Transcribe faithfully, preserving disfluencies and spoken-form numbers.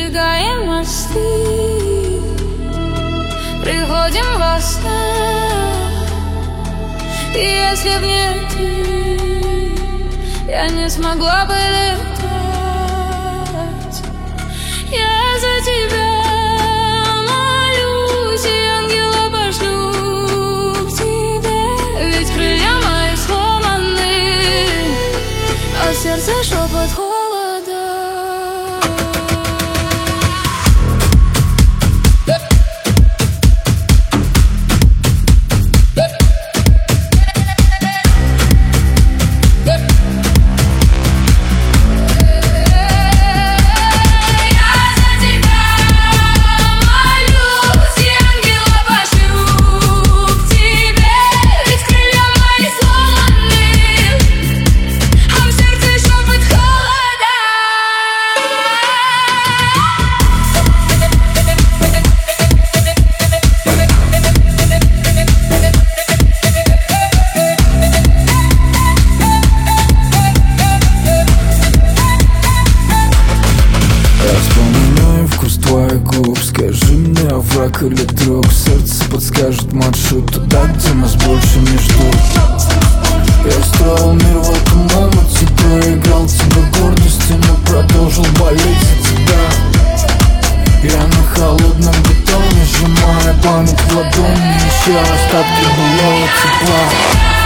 сжигаем мосты, приходим во снах. И если б не ты, я не смогла бы летать. Я за тебя молюсь, и ангела пошлю к тебе. Ведь крылья мои сломаны, а сердце шепот холода. Скажи мне, враг или друг, сердце подскажет маршрут туда, где нас больше не ждут. Я строил мир в этом омуте, проиграл тебе гордости, но продолжил болеть за тебя. Я на холодном бетоне, сжимая память в ладони, ища остатки былого тепла.